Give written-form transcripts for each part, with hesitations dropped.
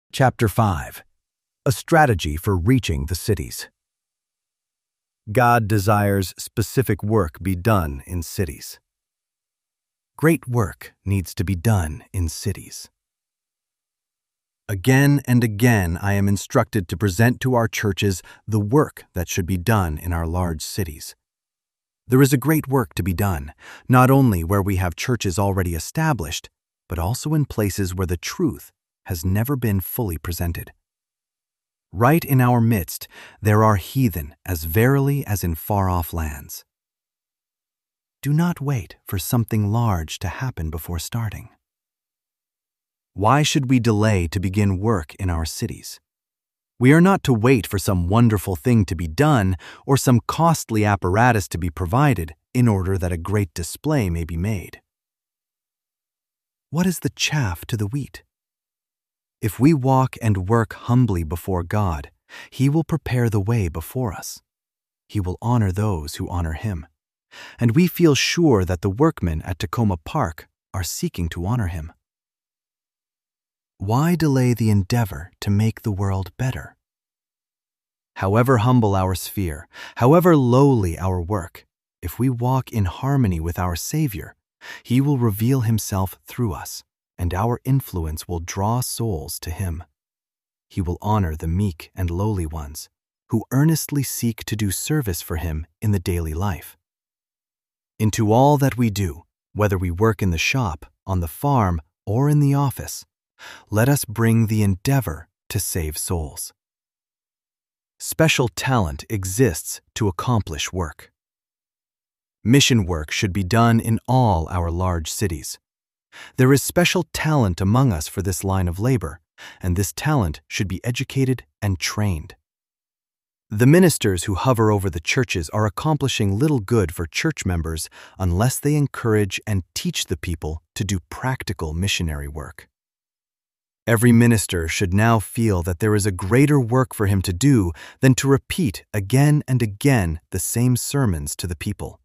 Chapter 5. A Strategy for Reaching the Cities. God desires specific work be done in cities. Great work needs to be done in cities. Again and again I am instructed to present to our churches the work that should be done in our large cities. There is a great work to be done, not only where we have churches already established, but also in places where the truth has never been fully presented. Right in our midst, there are heathen as verily as in far-off lands. Do not wait for something large to happen before starting. Why should we delay to begin work in our cities? We are not to wait for some wonderful thing to be done or some costly apparatus to be provided in order that a great display may be made. What is the chaff to the wheat? If we walk and work humbly before God, He will prepare the way before us. He will honor those who honor Him. And we feel sure that the workmen at Tacoma Park are seeking to honor Him. Why delay the endeavor to make the world better? However humble our sphere, however lowly our work, if we walk in harmony with our Savior, He will reveal Himself through us, and our influence will draw souls to Him. He will honor the meek and lowly ones, who earnestly seek to do service for Him in the daily life. Into all that we do, whether we work in the shop, on the farm, or in the office, let us bring the endeavor to save souls. Special talent exists to accomplish work. Mission work should be done in all our large cities. There is special talent among us for this line of labor, and this talent should be educated and trained. The ministers who hover over the churches are accomplishing little good for church members unless they encourage and teach the people to do practical missionary work. Every minister should now feel that there is a greater work for him to do than to repeat again and again the same sermons to the people.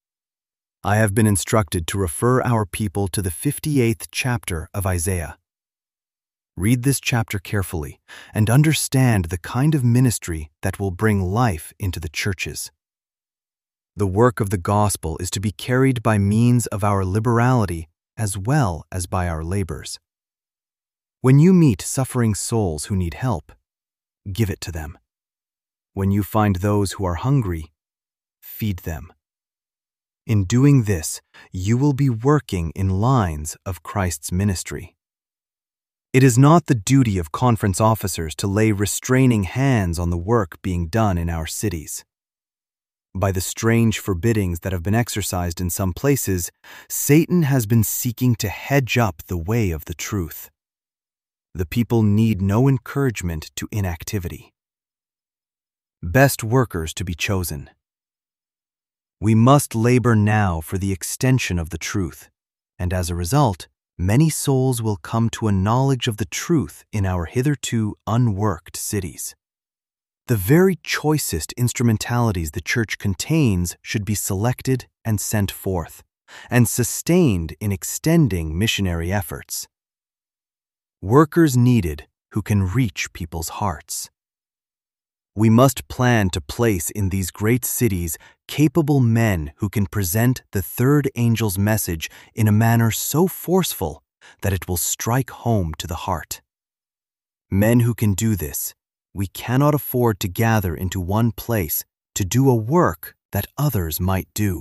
I have been instructed to refer our people to the 58th chapter of Isaiah. Read this chapter carefully and understand the kind of ministry that will bring life into the churches. The work of the gospel is to be carried by means of our liberality as well as by our labors. When you meet suffering souls who need help, give it to them. When you find those who are hungry, feed them. In doing this, you will be working in lines of Christ's ministry. It is not the duty of conference officers to lay restraining hands on the work being done in our cities. By the strange forbiddings that have been exercised in some places, Satan has been seeking to hedge up the way of the truth. The people need no encouragement to inactivity. Best workers to be chosen. We must labor now for the extension of the truth, and as a result, many souls will come to a knowledge of the truth in our hitherto unworked cities. The very choicest instrumentalities the church contains should be selected and sent forth, and sustained in extending missionary efforts. Workers needed who can reach people's hearts. We must plan to place in these great cities capable men who can present the third angel's message in a manner so forceful that it will strike home to the heart. Men who can do this, we cannot afford to gather into one place to do a work that others might do.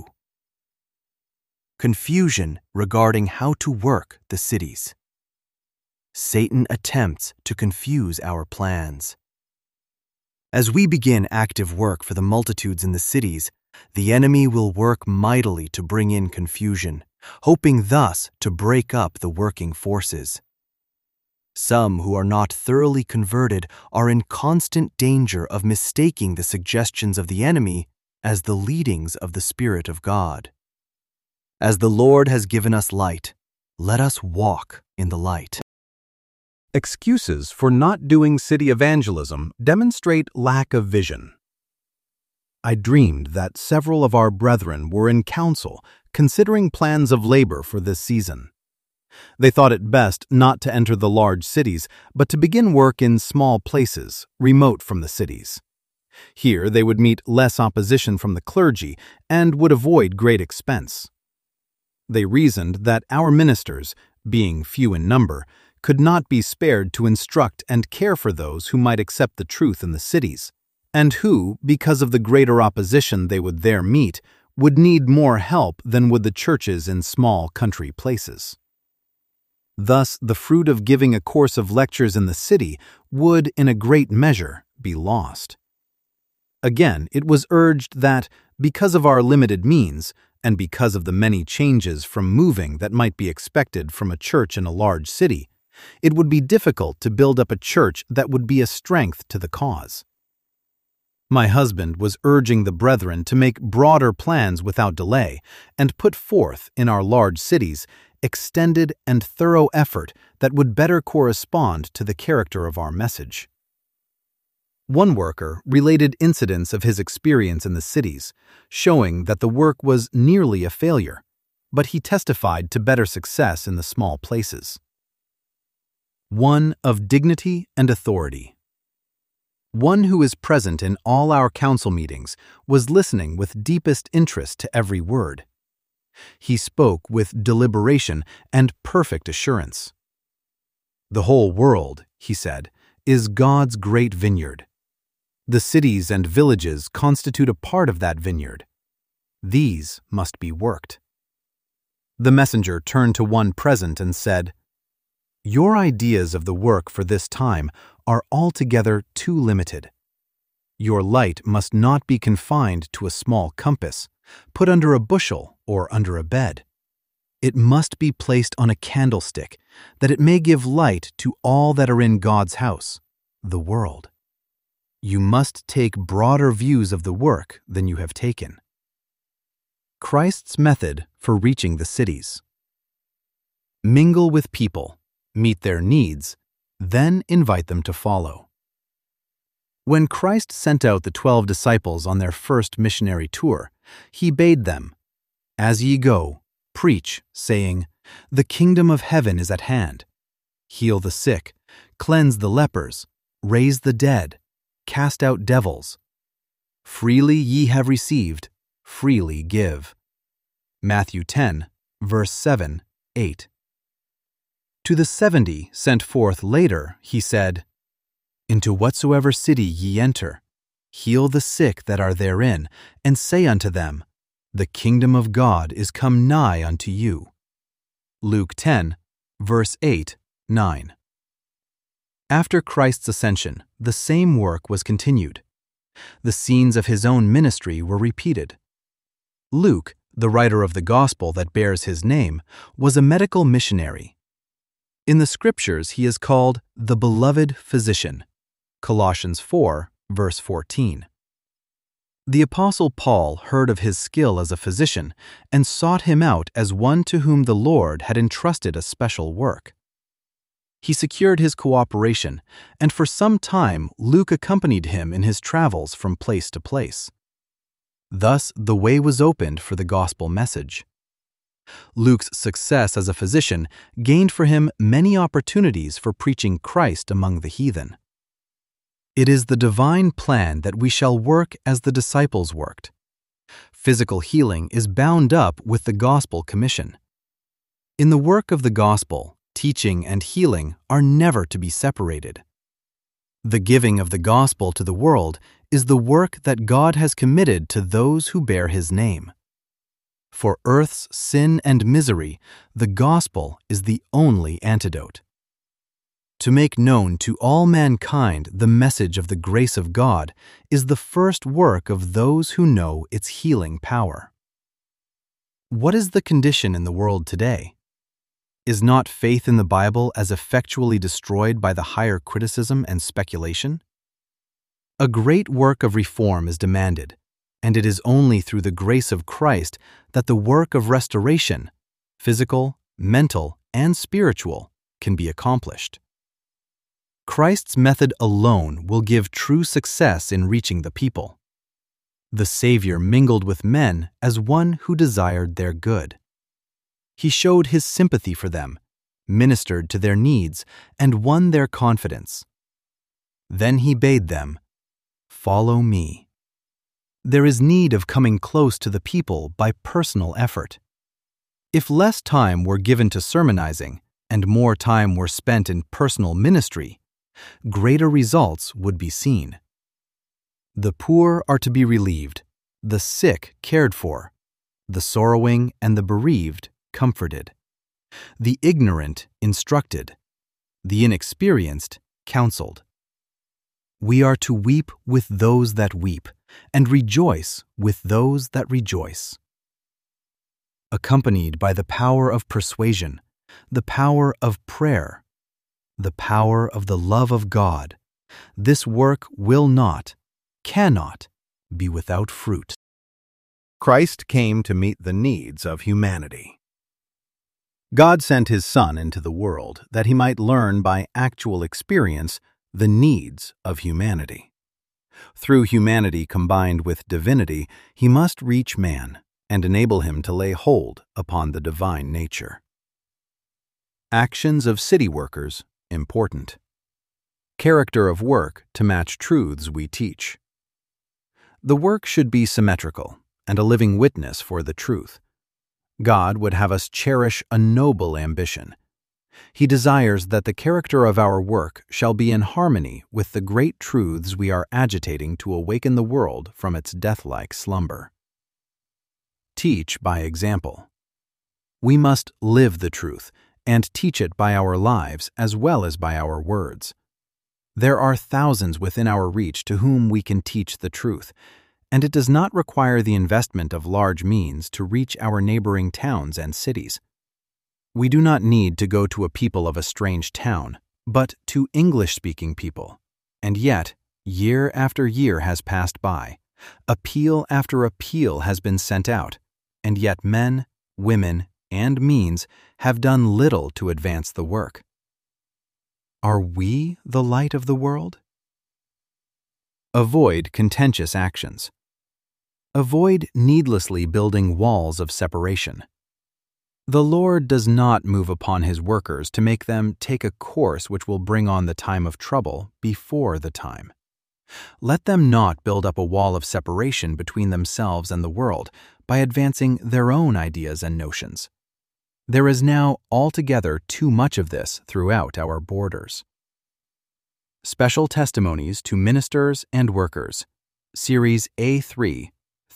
Confusion regarding how to work the cities. Satan attempts to confuse our plans. As we begin active work for the multitudes in the cities, the enemy will work mightily to bring in confusion, hoping thus to break up the working forces. Some who are not thoroughly converted are in constant danger of mistaking the suggestions of the enemy as the leadings of the Spirit of God. As the Lord has given us light, let us walk in the light. Excuses for not doing city evangelism demonstrate lack of vision. I dreamed that several of our brethren were in council considering plans of labor for this season. They thought it best not to enter the large cities, but to begin work in small places, remote from the cities. Here they would meet less opposition from the clergy and would avoid great expense. They reasoned that our ministers, being few in number, could not be spared to instruct and care for those who might accept the truth in the cities, and who, because of the greater opposition they would there meet, would need more help than would the churches in small country places. Thus, the fruit of giving a course of lectures in the city would, in a great measure, be lost. Again, it was urged that, because of our limited means, and because of the many changes from moving that might be expected from a church in a large city, it would be difficult to build up a church that would be a strength to the cause. My husband was urging the brethren to make broader plans without delay and put forth, in our large cities, extended and thorough effort that would better correspond to the character of our message. One worker related incidents of his experience in the cities, showing that the work was nearly a failure, but he testified to better success in the small places. One of dignity and authority. One who is present in all our council meetings was listening with deepest interest to every word. He spoke with deliberation and perfect assurance. The whole world, he said, is God's great vineyard. The cities and villages constitute a part of that vineyard. These must be worked. The messenger turned to one present and said, "Your ideas of the work for this time are altogether too limited. Your light must not be confined to a small compass, put under a bushel or under a bed. It must be placed on a candlestick, that it may give light to all that are in God's house, the world. You must take broader views of the work than you have taken." Christ's method for reaching the cities. Mingle with people, meet their needs, then invite them to follow. When Christ sent out the 12 disciples on their first missionary tour, he bade them, "As ye go, preach, saying, 'The kingdom of heaven is at hand. Heal the sick, cleanse the lepers, raise the dead, cast out devils. Freely ye have received, freely give.'" Matthew 10, verse 7, 8. To the 70 sent forth later, he said, "Into whatsoever city ye enter, heal the sick that are therein, and say unto them, The kingdom of God is come nigh unto you." Luke 10, verse 8, 9. After Christ's ascension, the same work was continued. The scenes of his own ministry were repeated. Luke, the writer of the gospel that bears his name, was a medical missionary. In the scriptures he is called the beloved physician. Colossians 4, verse 14. The Apostle Paul heard of his skill as a physician and sought him out as one to whom the Lord had entrusted a special work. He secured his cooperation, and for some time Luke accompanied him in his travels from place to place. Thus the way was opened for the gospel message. Luke's success as a physician gained for him many opportunities for preaching Christ among the heathen. It is the divine plan that we shall work as the disciples worked. Physical healing is bound up with the gospel commission. In the work of the gospel, teaching and healing are never to be separated. The giving of the gospel to the world is the work that God has committed to those who bear his name. For earth's sin and misery, the gospel is the only antidote. To make known to all mankind the message of the grace of God is the first work of those who know its healing power. What is the condition in the world today? Is not faith in the Bible as effectually destroyed by the higher criticism and speculation? A great work of reform is demanded, and it is only through the grace of Christ that the work of restoration, physical, mental, and spiritual, can be accomplished. Christ's method alone will give true success in reaching the people. The Savior mingled with men as one who desired their good. He showed his sympathy for them, ministered to their needs, and won their confidence. Then he bade them, "Follow me." There is need of coming close to the people by personal effort. If less time were given to sermonizing and more time were spent in personal ministry, greater results would be seen. The poor are to be relieved, the sick cared for, the sorrowing and the bereaved comforted, the ignorant instructed, the inexperienced counseled. We are to weep with those that weep, and rejoice with those that rejoice. Accompanied by the power of persuasion, the power of prayer, the power of the love of God, this work will not, cannot, be without fruit. Christ came to meet the needs of humanity. God sent His Son into the world that He might learn by actual experience the needs of humanity. Through humanity combined with divinity, He must reach man and enable him to lay hold upon the divine nature. Actions of city workers important. Character of work to match truths we teach. The work should be symmetrical and a living witness for the truth. God would have us cherish a noble ambition. He desires that the character of our work shall be in harmony with the great truths we are agitating to awaken the world from its death-like slumber. Teach by example. We must live the truth and teach it by our lives as well as by our words. There are thousands within our reach to whom we can teach the truth, and it does not require the investment of large means to reach our neighboring towns and cities. We do not need to go to a people of a strange town, but to English-speaking people. And yet, year after year has passed by. Appeal after appeal has been sent out, and yet men, women, and means have done little to advance the work. Are we the light of the world? Avoid contentious actions. Avoid needlessly building walls of separation. The Lord does not move upon His workers to make them take a course which will bring on the time of trouble before the time. Let them not build up a wall of separation between themselves and the world by advancing their own ideas and notions. There is now altogether too much of this throughout our borders. Special Testimonies to Ministers and Workers, Series A3,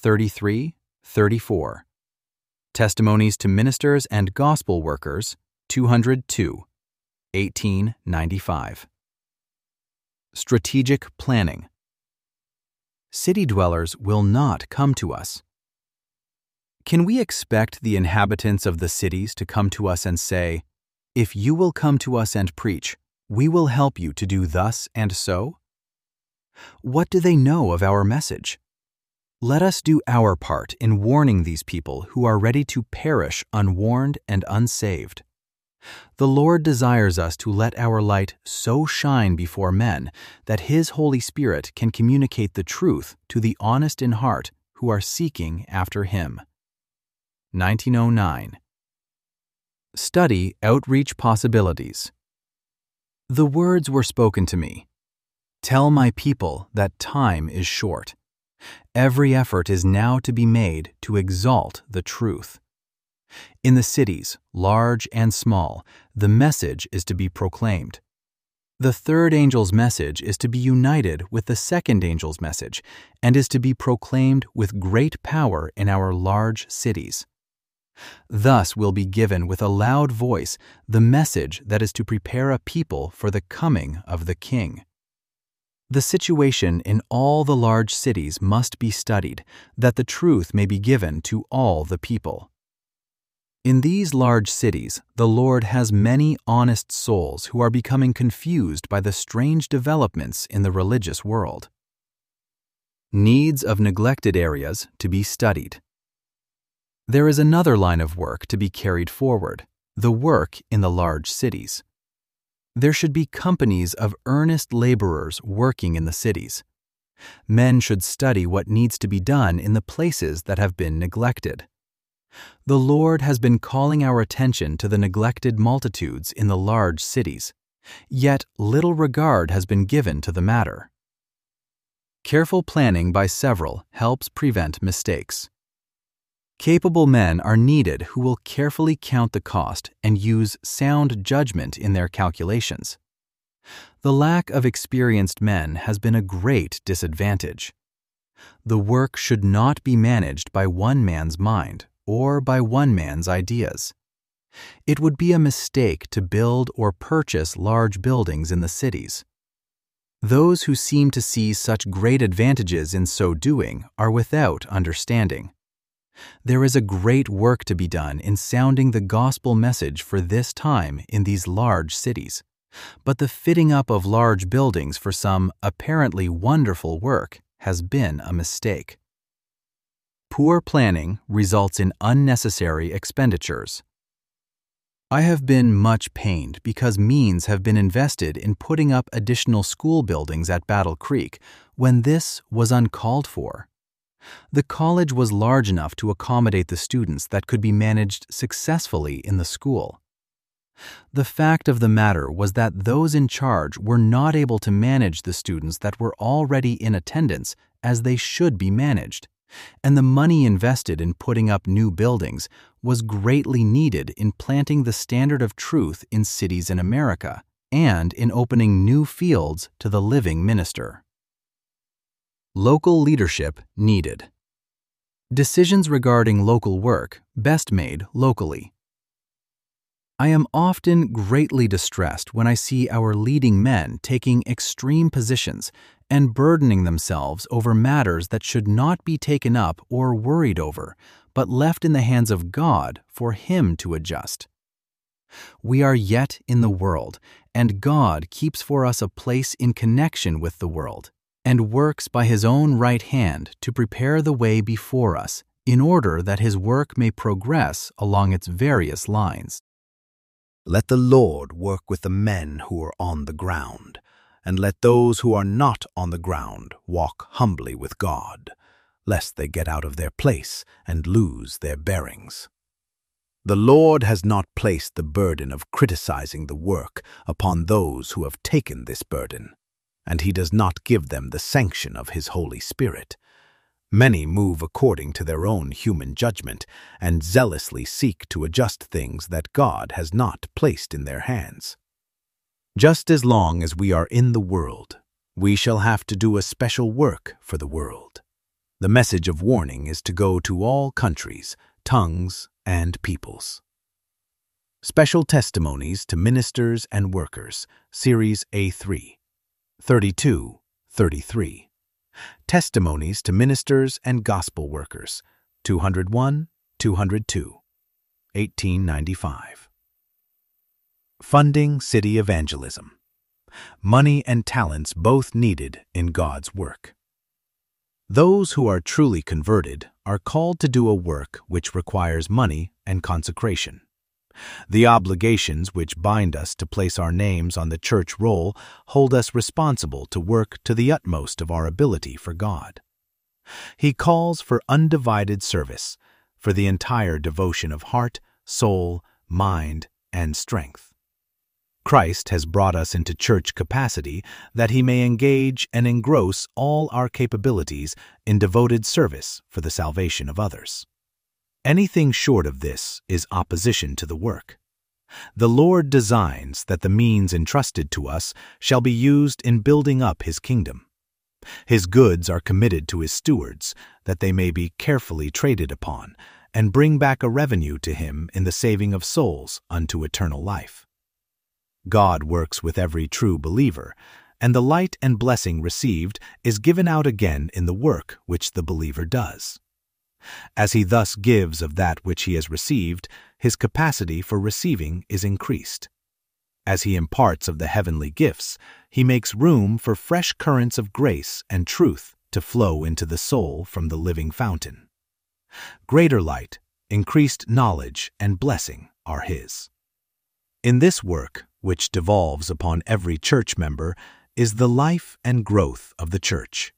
33-34. Testimonies to Ministers and Gospel Workers, 202, 1895. Strategic Planning. City dwellers will not come to us. Can we expect the inhabitants of the cities to come to us and say, "If you will come to us and preach, we will help you to do thus and so"? What do they know of our message? Let us do our part in warning these people who are ready to perish unwarned and unsaved. The Lord desires us to let our light so shine before men that His Holy Spirit can communicate the truth to the honest in heart who are seeking after Him. 1909. Study outreach possibilities. The words were spoken to me. Tell my people that time is short. Every effort is now to be made to exalt the truth. In the cities, large and small, the message is to be proclaimed. The third angel's message is to be united with the second angel's message and is to be proclaimed with great power in our large cities. Thus will be given with a loud voice the message that is to prepare a people for the coming of the King. The situation in all the large cities must be studied, that the truth may be given to all the people. In these large cities, the Lord has many honest souls who are becoming confused by the strange developments in the religious world. Needs of neglected areas to be studied. There is another line of work to be carried forward, the work in the large cities. There should be companies of earnest laborers working in the cities. Men should study what needs to be done in the places that have been neglected. The Lord has been calling our attention to the neglected multitudes in the large cities, yet little regard has been given to the matter. Careful planning by several helps prevent mistakes. Capable men are needed who will carefully count the cost and use sound judgment in their calculations. The lack of experienced men has been a great disadvantage. The work should not be managed by one man's mind or by one man's ideas. It would be a mistake to build or purchase large buildings in the cities. Those who seem to see such great advantages in so doing are without understanding. There is a great work to be done in sounding the gospel message for this time in these large cities, but the fitting up of large buildings for some apparently wonderful work has been a mistake. Poor planning results in unnecessary expenditures. I have been much pained because means have been invested in putting up additional school buildings at Battle Creek when this was uncalled for. The college was large enough to accommodate the students that could be managed successfully in the school. The fact of the matter was that those in charge were not able to manage the students that were already in attendance as they should be managed, and the money invested in putting up new buildings was greatly needed in planting the standard of truth in cities in America and in opening new fields to the living minister. Local leadership needed. Decisions regarding local work best made locally. I am often greatly distressed when I see our leading men taking extreme positions and burdening themselves over matters that should not be taken up or worried over, but left in the hands of God for Him to adjust. We are yet in the world, and God keeps for us a place in connection with the world, and works by His own right hand to prepare the way before us in order that His work may progress along its various lines. Let the Lord work with the men who are on the ground, and let those who are not on the ground walk humbly with God, lest they get out of their place and lose their bearings. The Lord has not placed the burden of criticizing the work upon those who have taken this burden, and He does not give them the sanction of His Holy Spirit. Many move according to their own human judgment and zealously seek to adjust things that God has not placed in their hands. Just as long as we are in the world, we shall have to do a special work for the world. The message of warning is to go to all countries, tongues, and peoples. Special Testimonies to Ministers and Workers, Series A3, 32-33. Testimonies to Ministers and Gospel Workers, 201-202, 1895. Funding City Evangelism. Money and talents both needed in God's work. Those who are truly converted are called to do a work which requires money and consecration. The obligations which bind us to place our names on the church roll hold us responsible to work to the utmost of our ability for God. He calls for undivided service, for the entire devotion of heart, soul, mind, and strength. Christ has brought us into church capacity that He may engage and engross all our capabilities in devoted service for the salvation of others. Anything short of this is opposition to the work. The Lord designs that the means entrusted to us shall be used in building up His kingdom. His goods are committed to His stewards, that they may be carefully traded upon, and bring back a revenue to Him in the saving of souls unto eternal life. God works with every true believer, and the light and blessing received is given out again in the work which the believer does. As he thus gives of that which he has received, his capacity for receiving is increased. As he imparts of the heavenly gifts, he makes room for fresh currents of grace and truth to flow into the soul from the living fountain. Greater light, increased knowledge, and blessing are his. In this work, which devolves upon every church member, is the life and growth of the church.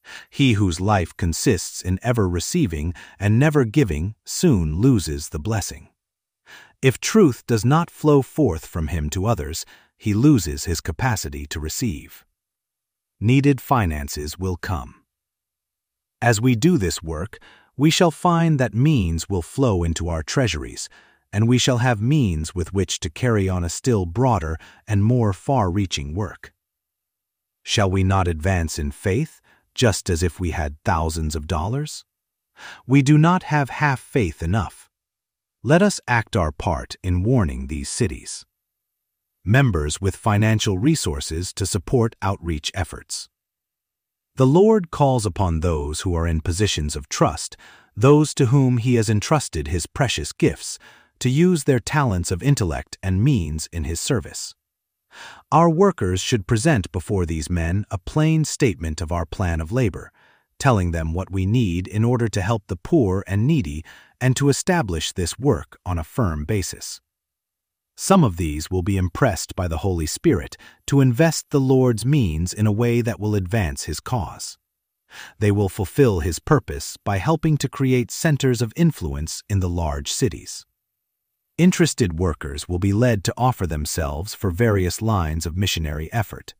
He whose life consists in ever receiving and never giving soon loses the blessing. If truth does not flow forth from him to others, he loses his capacity to receive. Needed finances will come. As we do this work, we shall find that means will flow into our treasuries, and we shall have means with which to carry on a still broader and more far-reaching work. Shall we not advance in faith, just as if we had thousands of dollars? We do not have half faith enough. Let us act our part in warning these cities. Members with financial resources to support outreach efforts. The Lord calls upon those who are in positions of trust, those to whom He has entrusted His precious gifts, to use their talents of intellect and means in His service. Our workers should present before these men a plain statement of our plan of labor, telling them what we need in order to help the poor and needy and to establish this work on a firm basis. Some of these will be impressed by the Holy Spirit to invest the Lord's means in a way that will advance His cause. They will fulfill His purpose by helping to create centers of influence in the large cities. Interested workers will be led to offer themselves for various lines of missionary effort.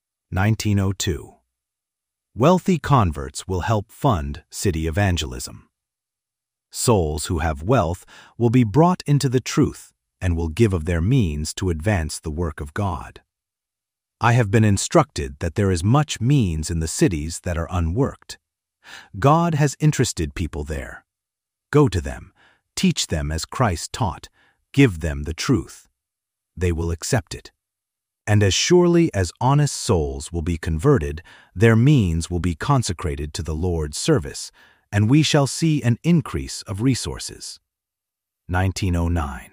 1902. Wealthy converts will help fund city evangelism. Souls who have wealth will be brought into the truth and will give of their means to advance the work of God. I have been instructed that there is much means in the cities that are unworked. God has interested people there. Go to them, teach them as Christ taught, give them the truth. They will accept it. And as surely as honest souls will be converted, their means will be consecrated to the Lord's service, and we shall see an increase of resources. 1909.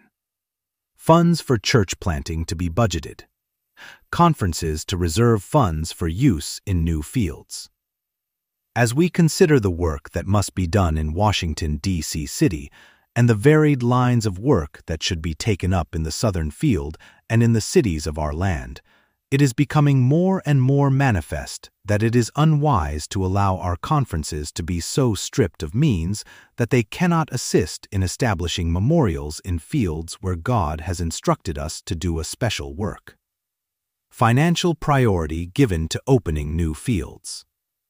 Funds for church planting to be budgeted. Conferences to reserve funds for use in new fields. As we consider the work that must be done in Washington, D.C. City, and the varied lines of work that should be taken up in the southern field and in the cities of our land, it is becoming more and more manifest that it is unwise to allow our conferences to be so stripped of means that they cannot assist in establishing memorials in fields where God has instructed us to do a special work. Financial priority given to opening new fields.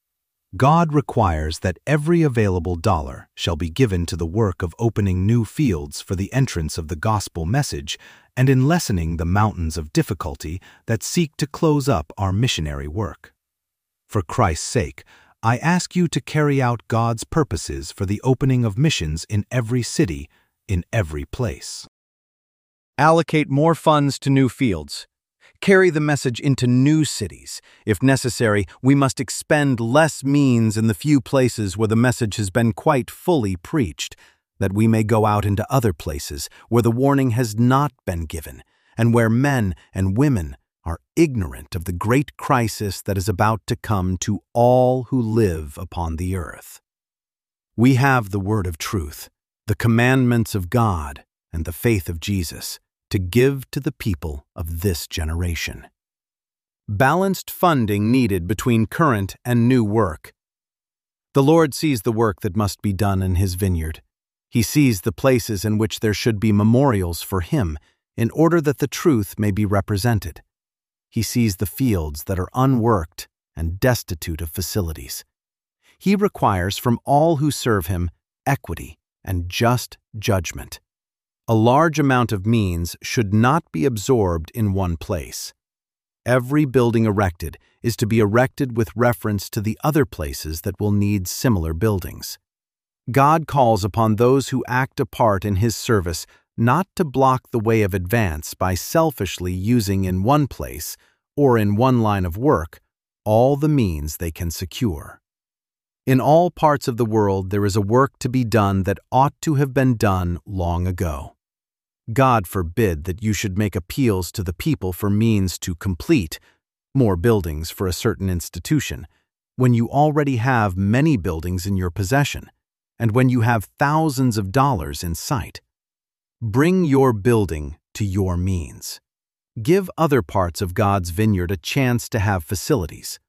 God requires that every available dollar shall be given to the work of opening new fields for the entrance of the gospel message and in lessening the mountains of difficulty that seek to close up our missionary work. For Christ's sake, I ask you to carry out God's purposes for the opening of missions in every city, in every place. Allocate more funds to new fields. Carry the message into new cities. If necessary, we must expend less means in the few places where the message has been quite fully preached, that we may go out into other places where the warning has not been given, and where men and women are ignorant of the great crisis that is about to come to all who live upon the earth. We have the word of truth, the commandments of God, and the faith of Jesus to give to the people of this generation. Balanced funding needed between current and new work. The Lord sees the work that must be done in His vineyard. He sees the places in which there should be memorials for Him in order that the truth may be represented. He sees the fields that are unworked and destitute of facilities. He requires from all who serve Him equity and just judgment. A large amount of means should not be absorbed in one place. Every building erected is to be erected with reference to the other places that will need similar buildings. God calls upon those who act a part in His service not to block the way of advance by selfishly using in one place or in one line of work all the means they can secure. In all parts of the world there is a work to be done that ought to have been done long ago. God forbid that you should make appeals to the people for means to complete more buildings for a certain institution, when you already have many buildings in your possession, and when you have thousands of dollars in sight. Bring your building to your means. Give other parts of God's vineyard a chance to have facilities.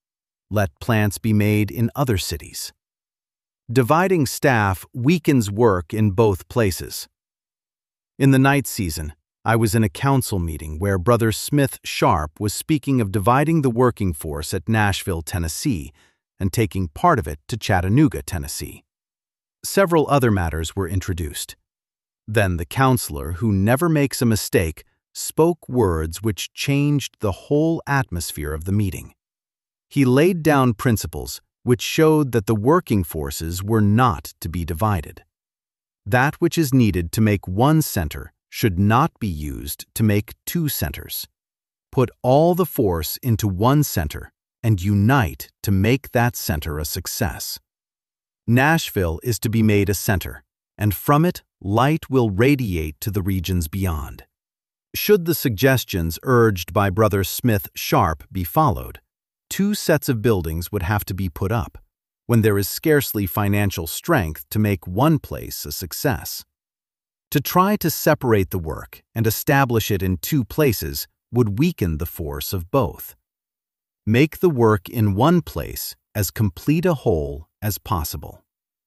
Let plants be made in other cities. Dividing staff weakens work in both places. In the night season, I was in a council meeting where Brother Smith Sharp was speaking of dividing the working force at Nashville, Tennessee, and taking part of it to Chattanooga, Tennessee. Several other matters were introduced. Then the counselor, who never makes a mistake, spoke words which changed the whole atmosphere of the meeting. He laid down principles which showed that the working forces were not to be divided. That which is needed to make one center should not be used to make two centers. Put all the force into one center and unite to make that center a success. Nashville is to be made a center, and from it, light will radiate to the regions beyond. Should the suggestions urged by Brother Smith Sharp be followed, 2 sets of buildings would have to be put up, when there is scarcely financial strength to make one place a success. To try to separate the work and establish it in 2 places would weaken the force of both. Make the work in one place as complete a whole as possible.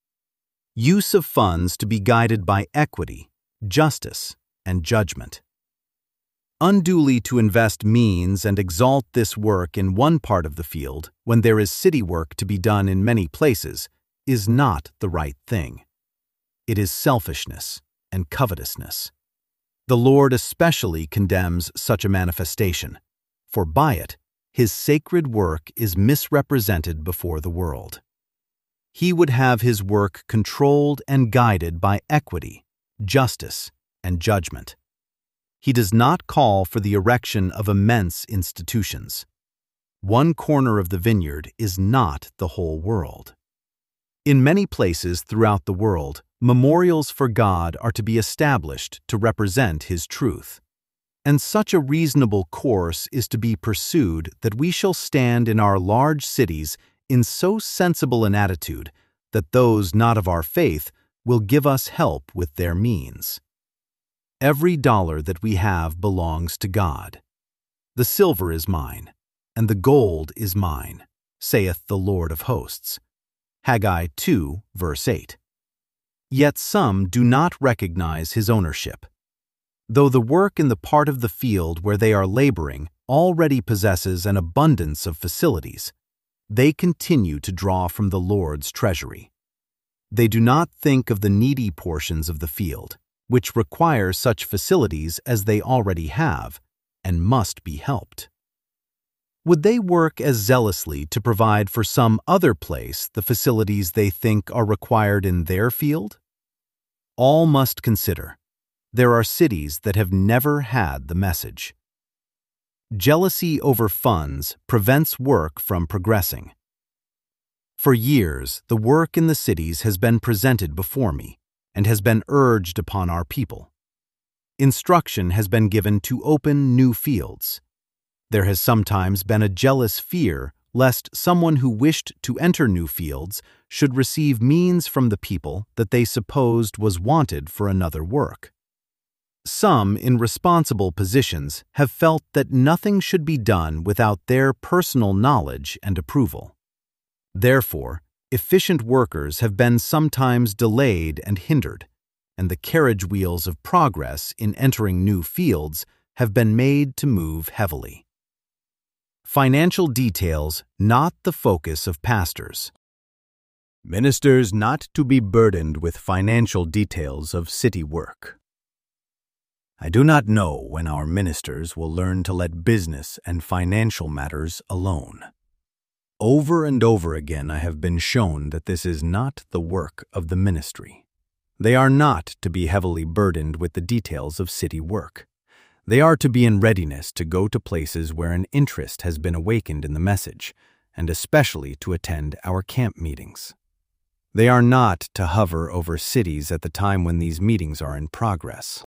Use of funds to be guided by equity, justice, and judgment. Unduly to invest means and exalt this work in one part of the field when there is city work to be done in many places is not the right thing. It is selfishness and covetousness. The Lord especially condemns such a manifestation, for by it, His sacred work is misrepresented before the world. He would have His work controlled and guided by equity, justice, and judgment. He does not call for the erection of immense institutions. One corner of the vineyard is not the whole world. In many places throughout the world, memorials for God are to be established to represent His truth. And such a reasonable course is to be pursued that we shall stand in our large cities in so sensible an attitude that those not of our faith will give us help with their means. Every dollar that we have belongs to God. The silver is mine, and the gold is mine, saith the Lord of hosts. Haggai 2, verse 8. Yet some do not recognize His ownership. Though the work in the part of the field where they are laboring already possesses an abundance of facilities, they continue to draw from the Lord's treasury. They do not think of the needy portions of the field, which require such facilities as they already have and must be helped. Would they work as zealously to provide for some other place the facilities they think are required in their field? All must consider, there are cities that have never had the message. Jealousy over funds prevents work from progressing. For years, the work in the cities has been presented before me and has been urged upon our people. Instruction has been given to open new fields. There has sometimes been a jealous fear lest someone who wished to enter new fields should receive means from the people that they supposed was wanted for another work. Some in responsible positions have felt that nothing should be done without their personal knowledge and approval. Therefore, efficient workers have been sometimes delayed and hindered, and the carriage wheels of progress in entering new fields have been made to move heavily. Financial details not the focus of pastors. Ministers not to be burdened with financial details of city work. I do not know when our ministers will learn to let business and financial matters alone. Over and over again I have been shown that this is not the work of the ministry. They are not to be heavily burdened with the details of city work. They are to be in readiness to go to places where an interest has been awakened in the message, and especially to attend our camp meetings. They are not to hover over cities at the time when these meetings are in progress.